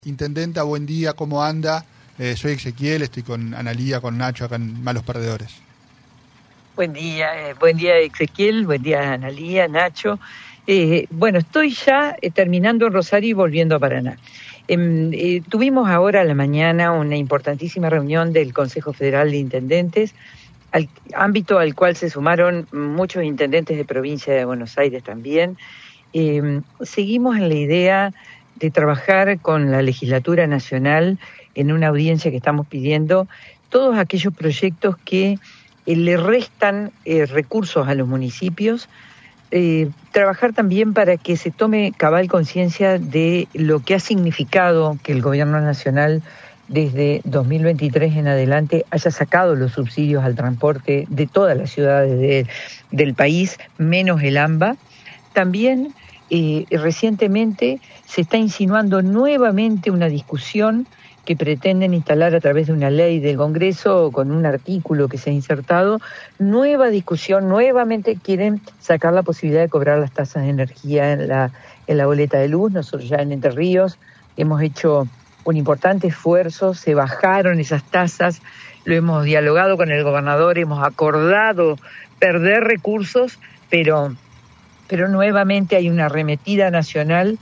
Intendenta, buen día, ¿cómo anda? Soy Ezequiel, estoy con Analía, con Nacho, acá en Malos Perdedores. Buen día Ezequiel, buen día Analía, Nacho. Bueno, estoy ya terminando en Rosario y volviendo a Paraná. Tuvimos ahora a la mañana una importantísima reunión del Consejo Federal de Intendentes, ámbito al cual se sumaron muchos intendentes de provincia de Buenos Aires también. Seguimos en la idea de trabajar con la legislatura nacional en una audiencia que estamos pidiendo todos aquellos proyectos que le restan recursos a los municipios, trabajar también para que se tome cabal conciencia de lo que ha significado que el gobierno nacional desde 2023 en adelante haya sacado los subsidios al transporte de todas las ciudades del país, menos el AMBA. También recientemente se está insinuando nuevamente una discusión que pretenden instalar a través de una ley del Congreso con un artículo que se ha insertado, nueva discusión, nuevamente quieren sacar la posibilidad de cobrar las tasas de energía en la boleta de luz. Nosotros ya en Entre Ríos hemos hecho un importante esfuerzo, se bajaron esas tasas, lo hemos dialogado con el gobernador, hemos acordado perder recursos, pero nuevamente hay una arremetida nacional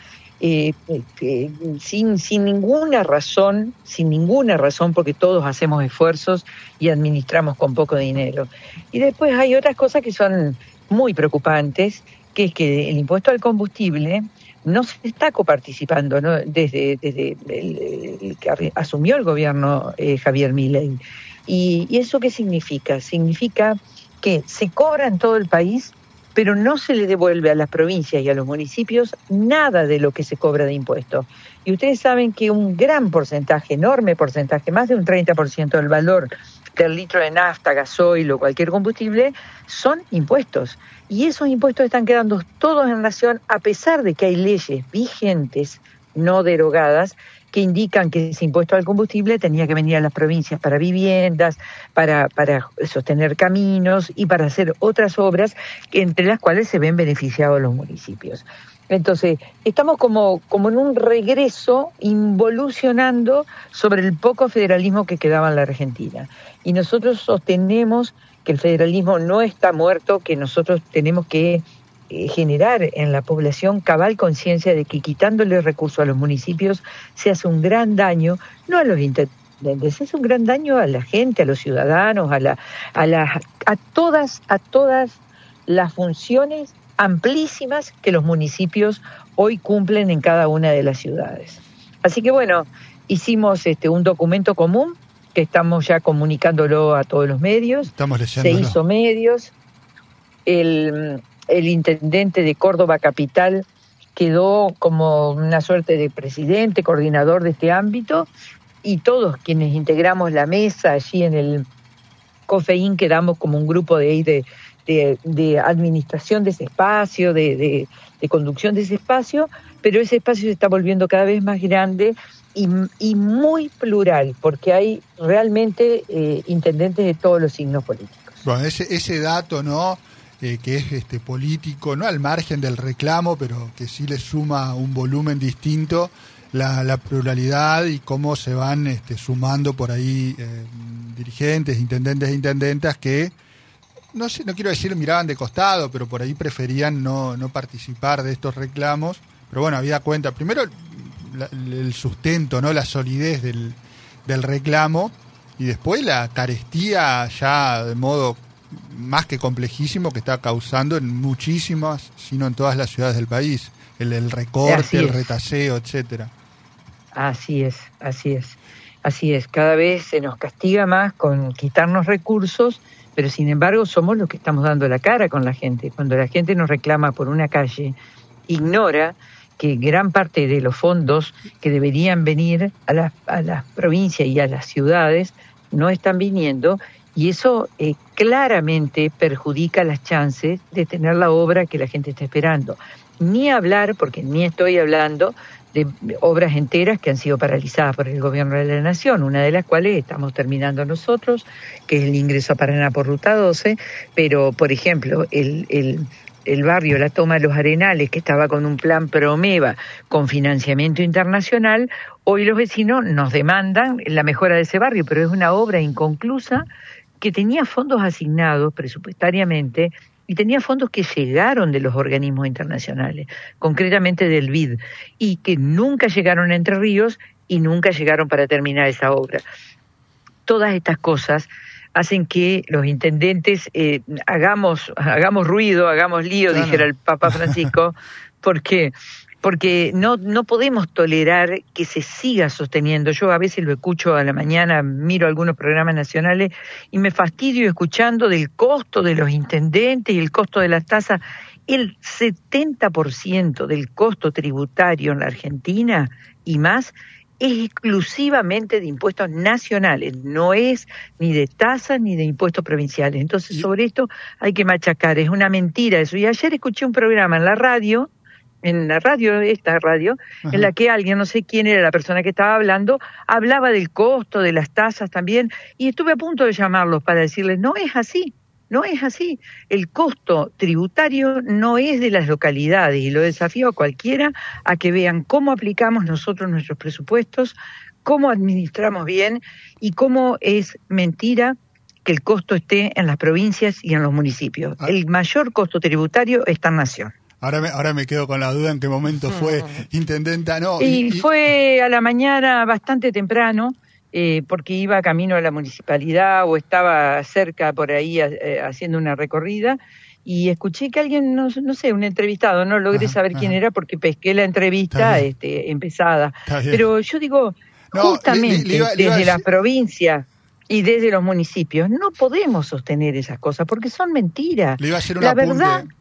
sin ninguna razón, porque todos hacemos esfuerzos y administramos con poco dinero. Y después hay otras cosas que son muy preocupantes, que es que el impuesto al combustible no se está coparticipando, ¿no? desde el que asumió el gobierno Javier Milei. ¿Y eso qué significa? Significa que se cobra en todo el país, pero no se le devuelve a las provincias y a los municipios nada de lo que se cobra de impuestos. Y ustedes saben que un gran porcentaje, enorme porcentaje, más de un 30% del valor del litro de nafta, gasoil o cualquier combustible, son impuestos. Y esos impuestos están quedando todos en nación, a pesar de que hay leyes vigentes, no derogadas, que indican que ese impuesto al combustible tenía que venir a las provincias para viviendas, para sostener caminos y para hacer otras obras, entre las cuales se ven beneficiados los municipios. Entonces, estamos como en un regreso involucionando sobre el poco federalismo que quedaba en la Argentina. Y nosotros sostenemos que el federalismo no está muerto, que nosotros tenemos que generar en la población cabal conciencia de que quitándole recursos a los municipios se hace un gran daño, no a los intendentes, se hace un gran daño a la gente, a los ciudadanos, a todas las funciones amplísimas que los municipios hoy cumplen en cada una de las ciudades. Así que bueno, hicimos un documento común que estamos ya comunicándolo a todos los medios. Estamos leyéndolo. Se hizo medios. El intendente de Córdoba Capital quedó como una suerte de presidente, coordinador de este ámbito, y todos quienes integramos la mesa allí en el COFEIN quedamos como un grupo de administración de ese espacio, de conducción de ese espacio, pero ese espacio se está volviendo cada vez más grande y muy plural, porque hay realmente intendentes de todos los signos políticos. Bueno, ese dato, ¿no?, que es político, no al margen del reclamo, pero que sí le suma un volumen distinto, la pluralidad y cómo se van sumando por ahí dirigentes, intendentes e intendentas que, no sé, no quiero decir miraban de costado, pero por ahí preferían no participar de estos reclamos. Pero bueno, había cuenta, primero el sustento, ¿no?, la solidez del reclamo, y después la carestía ya de modo más que complejísimo que está causando en muchísimas, sino en todas las ciudades del país, el recorte, el retaseo, etcétera. Así es. Cada vez se nos castiga más con quitarnos recursos, pero sin embargo somos los que estamos dando la cara con la gente. Cuando la gente nos reclama por una calle, ignora que gran parte de los fondos que deberían venir a las provincias y a las ciudades no están viniendo. Y eso claramente perjudica las chances de tener la obra que la gente está esperando. Ni hablar, porque ni estoy hablando de obras enteras que han sido paralizadas por el gobierno de la Nación, una de las cuales estamos terminando nosotros, que es el ingreso a Paraná por Ruta 12, pero, por ejemplo, el barrio La Toma de los Arenales, que estaba con un plan Promeva con financiamiento internacional, hoy los vecinos nos demandan la mejora de ese barrio, pero es una obra inconclusa que tenía fondos asignados presupuestariamente y tenía fondos que llegaron de los organismos internacionales, concretamente del BID, y que nunca llegaron a Entre Ríos y nunca llegaron para terminar esa obra. Todas estas cosas hacen que los intendentes hagamos ruido, hagamos lío, claro, dijera el Papa Francisco, porque no podemos tolerar que se siga sosteniendo. Yo a veces lo escucho a la mañana, miro algunos programas nacionales y me fastidio escuchando del costo de los intendentes y el costo de las tasas. El 70% del costo tributario en la Argentina y más es exclusivamente de impuestos nacionales, no es ni de tasas ni de impuestos provinciales. Entonces, sobre esto hay que machacar, es una mentira eso. Y ayer escuché un programa en la radio, esta radio, ajá, en la que alguien, no sé quién era la persona que estaba hablando, hablaba del costo, de las tasas también, y estuve a punto de llamarlos para decirles, no es así. No es así. El costo tributario no es de las localidades y lo desafío a cualquiera a que vean cómo aplicamos nosotros nuestros presupuestos, cómo administramos bien y cómo es mentira que el costo esté en las provincias y en los municipios. El mayor costo tributario está en Nación. Ahora me quedo con la duda en qué momento fue intendenta, ¿no? Y fue a la mañana bastante temprano, porque iba camino a la municipalidad o estaba cerca por ahí haciendo una recorrida y escuché que alguien, no sé, un entrevistado, no logré saber quién era porque pesqué la entrevista empezada. Pero yo digo, justamente desde la provincia y desde los municipios no podemos sostener esas cosas porque son mentiras. Le iba a hacer un apunte.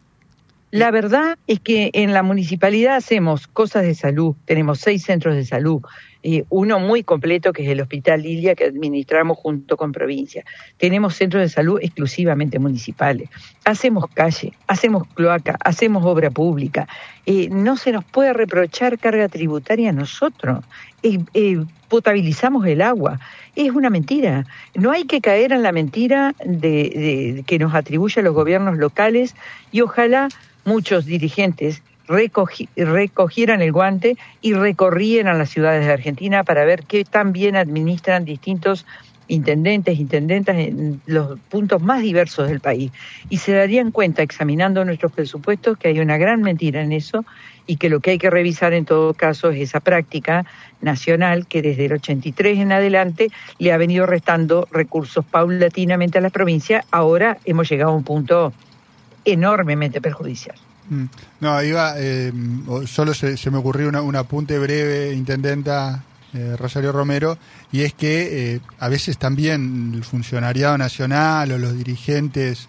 La verdad es que en la municipalidad hacemos cosas de salud, tenemos 6 centros de salud, uno muy completo que es el Hospital Lilia que administramos junto con provincia. Tenemos centros de salud exclusivamente municipales, hacemos calle, hacemos cloaca, hacemos obra pública, no se nos puede reprochar carga tributaria a nosotros, potabilizamos el agua. Es una mentira. No hay que caer en la mentira de que nos atribuye a los gobiernos locales y ojalá muchos dirigentes recogieran el guante y recorrieran las ciudades de Argentina para ver qué tan bien administran distintos intendentas en los puntos más diversos del país. Y se darían cuenta, examinando nuestros presupuestos, que hay una gran mentira en eso y que lo que hay que revisar en todo caso es esa práctica nacional que desde el 83 en adelante le ha venido restando recursos paulatinamente a las provincias. Ahora hemos llegado a un punto enormemente perjudicial. No, solo se me ocurrió un apunte breve, intendenta Rosario Romero, y es que a veces también el funcionariado nacional o los dirigentes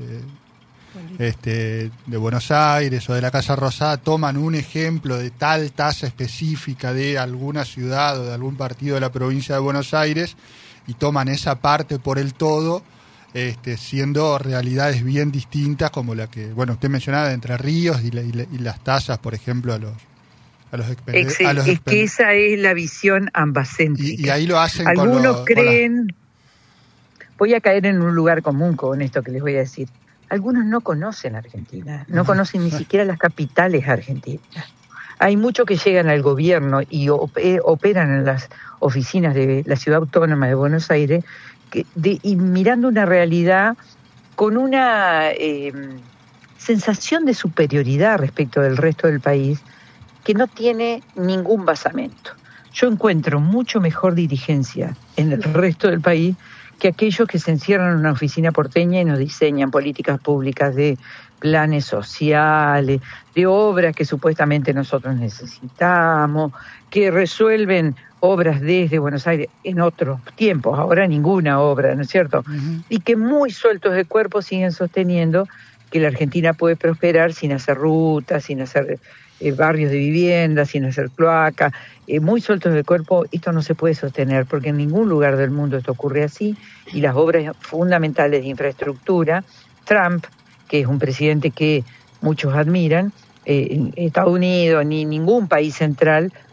de Buenos Aires o de la Casa Rosada toman un ejemplo de tal tasa específica de alguna ciudad o de algún partido de la provincia de Buenos Aires y toman esa parte por el todo, siendo realidades bien distintas como la que, bueno, usted mencionaba de Entre Ríos y las tasas, por ejemplo, a los es que esa es la visión ambacéntrica. Y ahí lo hacen algunos creen, voy a caer en un lugar común con esto que les voy a decir, algunos no conocen Argentina, no conocen ni siquiera las capitales argentinas. Hay muchos que llegan al gobierno y operan en las oficinas de la Ciudad Autónoma de Buenos Aires y mirando una realidad con una sensación de superioridad respecto del resto del país que no tiene ningún basamento. Yo encuentro mucho mejor dirigencia en el resto del país que aquellos que se encierran en una oficina porteña y nos diseñan políticas públicas de planes sociales, de obras que supuestamente nosotros necesitamos, que resuelven obras desde Buenos Aires en otros tiempos, ahora ninguna obra, ¿no es cierto? Uh-huh. Y que muy sueltos de cuerpo siguen sosteniendo que la Argentina puede prosperar sin hacer rutas, sin hacer barrios de vivienda, sin hacer cloaca, muy sueltos de cuerpo. Esto no se puede sostener porque en ningún lugar del mundo esto ocurre así y las obras fundamentales de infraestructura, Trump, que es un presidente que muchos admiran, en Estados Unidos ni ningún país central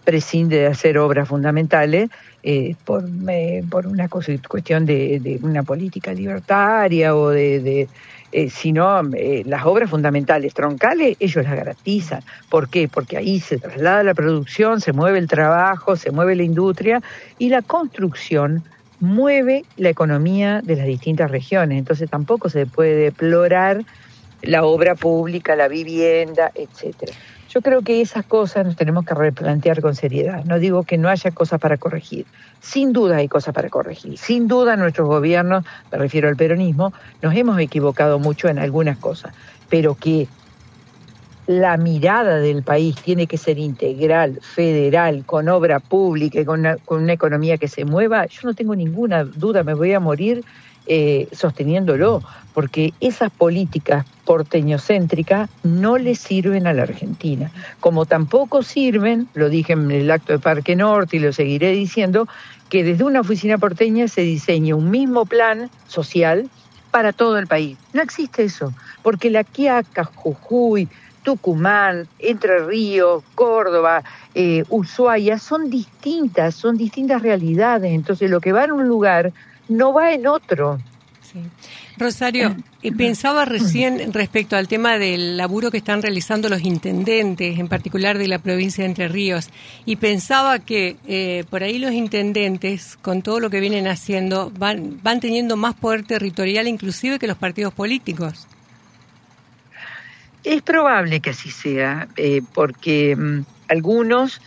prescinde de hacer obras fundamentales por una cuestión de una política libertaria o sino las obras fundamentales troncales ellos las garantizan. ¿Por qué? Porque ahí se traslada la producción, se mueve el trabajo, se mueve la industria y la construcción mueve la economía de las distintas regiones. Entonces tampoco se puede deplorar la obra pública, la vivienda, etcétera. Yo creo que esas cosas nos tenemos que replantear con seriedad. No digo que no haya cosas para corregir. Sin duda hay cosas para corregir. Sin duda nuestros gobiernos, me refiero al peronismo, nos hemos equivocado mucho en algunas cosas. Pero que la mirada del país tiene que ser integral, federal, con obra pública y con una economía que se mueva, yo no tengo ninguna duda, me voy a morir sosteniéndolo, porque esas políticas porteñocéntricas no le sirven a la Argentina, como tampoco sirven, lo dije en el acto de Parque Norte y lo seguiré diciendo, que desde una oficina porteña se diseñe un mismo plan social para todo el país. No existe eso, porque La Quiaca, Jujuy, Tucumán, Entre Ríos, Córdoba, Ushuaia, son distintas realidades, entonces lo que va en un lugar no va en otro. Sí. Rosario, pensaba recién respecto al tema del laburo que están realizando los intendentes, en particular de la provincia de Entre Ríos, y pensaba que por ahí los intendentes, con todo lo que vienen haciendo, van teniendo más poder territorial inclusive que los partidos políticos. Es probable que así sea, porque algunos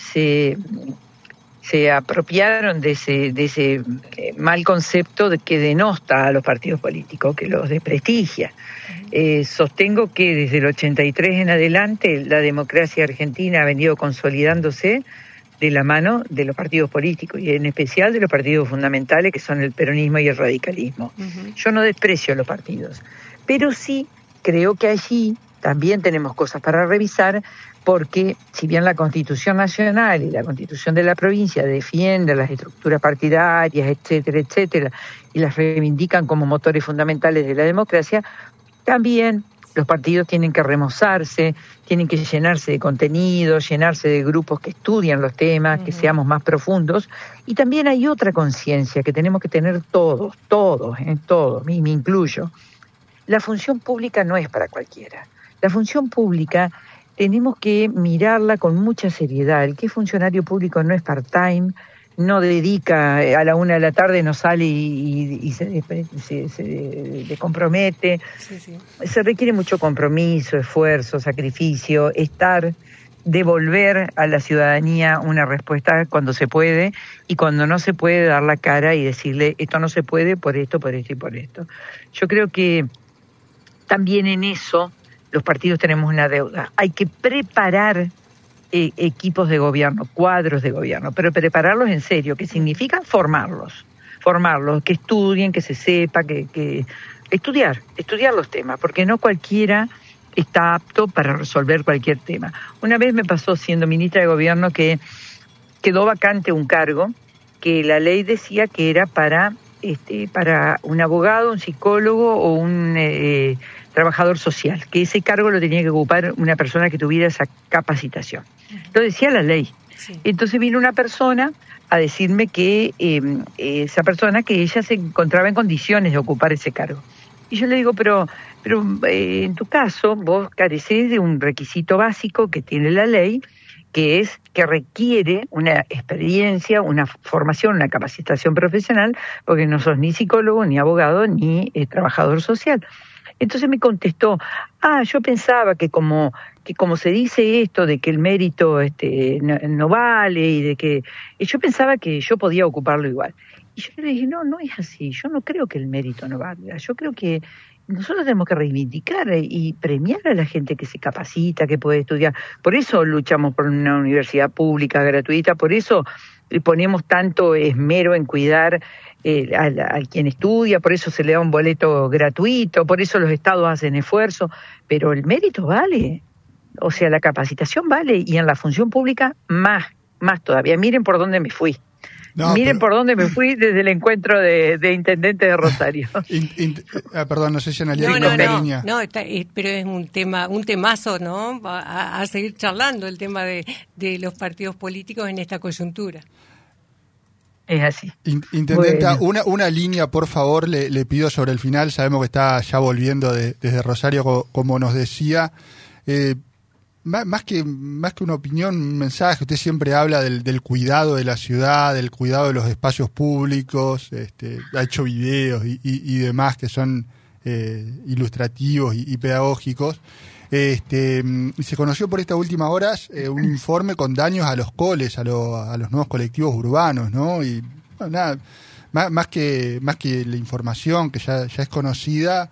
se apropiaron de ese mal concepto que denosta a los partidos políticos, que los desprestigia. Sostengo que desde el 83 en adelante la democracia argentina ha venido consolidándose de la mano de los partidos políticos y en especial de los partidos fundamentales que son el peronismo y el radicalismo. Uh-huh. Yo no desprecio los partidos, pero sí creo que allí también tenemos cosas para revisar, porque si bien la Constitución Nacional y la Constitución de la provincia defienden las estructuras partidarias, etcétera, etcétera, y las reivindican como motores fundamentales de la democracia, también los partidos tienen que remozarse, tienen que llenarse de contenido, llenarse de grupos que estudian los temas, que seamos más profundos. Y también hay otra conciencia que tenemos que tener todos, me incluyo. La función pública no es para cualquiera. La función pública tenemos que mirarla con mucha seriedad. El que es funcionario público no es part-time, no dedica a la 1 de la tarde, no sale y se compromete. Sí. Se requiere mucho compromiso, esfuerzo, sacrificio, devolver a la ciudadanía una respuesta cuando se puede y cuando no se puede dar la cara y decirle esto no se puede por esto y por esto. Yo creo que también en eso los partidos tenemos una deuda. Hay que preparar equipos de gobierno, cuadros de gobierno, pero prepararlos en serio, que significa formarlos, que estudien, que se sepa, que estudiar los temas, porque no cualquiera está apto para resolver cualquier tema. Una vez me pasó siendo ministra de gobierno que quedó vacante un cargo que la ley decía que era para un abogado, un psicólogo o un trabajador social, que ese cargo lo tenía que ocupar una persona que tuviera esa capacitación. Lo decía la ley. Sí. Entonces vino una persona a decirme que esa persona, que ella se encontraba en condiciones de ocupar ese cargo. Y yo le digo, pero en tu caso vos carecés de un requisito básico que tiene la ley, que es que requiere una experiencia, una formación, una capacitación profesional, porque no sos ni psicólogo, ni abogado, ni trabajador social. Entonces me contestó, yo pensaba que como se dice esto de que el mérito no vale y de que yo pensaba que yo podía ocuparlo igual. Y yo le dije, no es así, yo no creo que el mérito no valga, yo creo que nosotros tenemos que reivindicar y premiar a la gente que se capacita, que puede estudiar. Por eso luchamos por una universidad pública gratuita, por eso ponemos tanto esmero en cuidar a quien estudia, por eso se le da un boleto gratuito, por eso los estados hacen esfuerzo, pero el mérito vale, o sea, la capacitación vale, y en la función pública más más todavía. Miren por dónde me fui. No, Miren por dónde me fui desde el encuentro de intendentes de Rosario. Perdón, no sé si Analia línea. No, pero es un temazo, ¿no? A seguir charlando el tema de los partidos políticos en esta coyuntura. Es así. Intendenta, bueno. una línea, por favor, le pido sobre el final. Sabemos que está ya volviendo desde Rosario, como nos decía. Más que una opinión, un mensaje. Usted siempre habla del cuidado de la ciudad, del cuidado de los espacios públicos, ha hecho videos y demás que son ilustrativos y pedagógicos. Y se conoció por estas últimas horas un informe con daños a los coles, a los nuevos colectivos urbanos, ¿no? Y bueno, nada, más que la información que ya es conocida,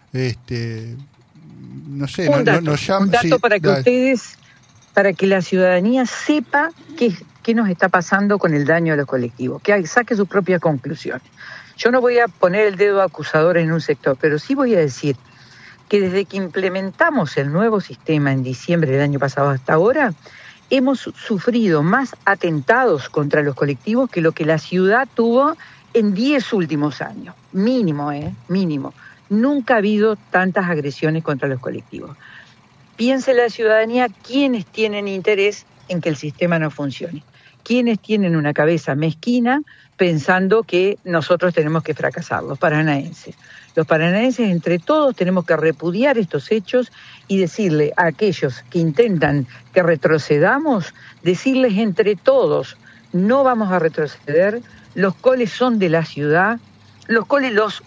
no sé, un dato para que ustedes, para que la ciudadanía sepa qué nos está pasando con el daño a los colectivos, que saque su propia conclusión. Yo no voy a poner el dedo acusador en un sector, pero sí voy a decir que desde que implementamos el nuevo sistema en diciembre del año pasado hasta ahora, hemos sufrido más atentados contra los colectivos que lo que la ciudad tuvo en 10 últimos años. Mínimo, mínimo. Nunca ha habido tantas agresiones contra los colectivos. Piense la ciudadanía quiénes tienen interés en que el sistema no funcione, quiénes tienen una cabeza mezquina pensando que nosotros tenemos que fracasar, los paranaenses. Los paranaenses entre todos tenemos que repudiar estos hechos y decirle a aquellos que intentan que retrocedamos, decirles entre todos, no vamos a retroceder, los coles son de la ciudad. Los coles los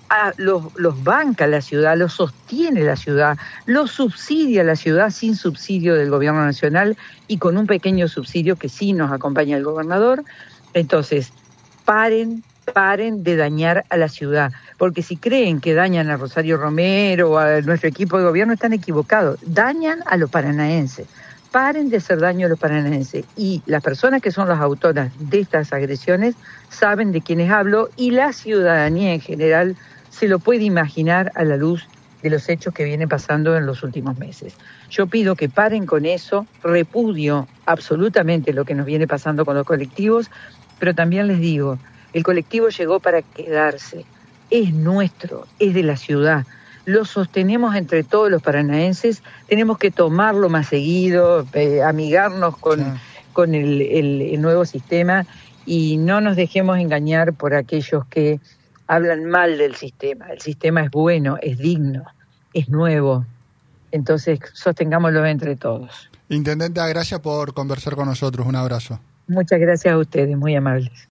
banca la ciudad, los sostiene la ciudad, los subsidia la ciudad sin subsidio del gobierno nacional y con un pequeño subsidio que sí nos acompaña el gobernador. Entonces, paren de dañar a la ciudad, porque si creen que dañan a Rosario Romero o a nuestro equipo de gobierno, están equivocados. Dañan a los paranaenses. Paren de hacer daño a los paranaenses. Y las personas que son las autoras de estas agresiones saben de quiénes hablo y la ciudadanía en general se lo puede imaginar a la luz de los hechos que vienen pasando en los últimos meses. Yo pido que paren con eso, repudio absolutamente lo que nos viene pasando con los colectivos, pero también les digo, el colectivo llegó para quedarse, es nuestro, es de la ciudad. Lo sostenemos entre todos los paranaenses, tenemos que tomarlo más seguido, amigarnos con el nuevo sistema y no nos dejemos engañar por aquellos que hablan mal del sistema. El sistema es bueno, es digno, es nuevo, entonces sostengámoslo entre todos. Intendenta, gracias por conversar con nosotros, un abrazo. Muchas gracias a ustedes, muy amables.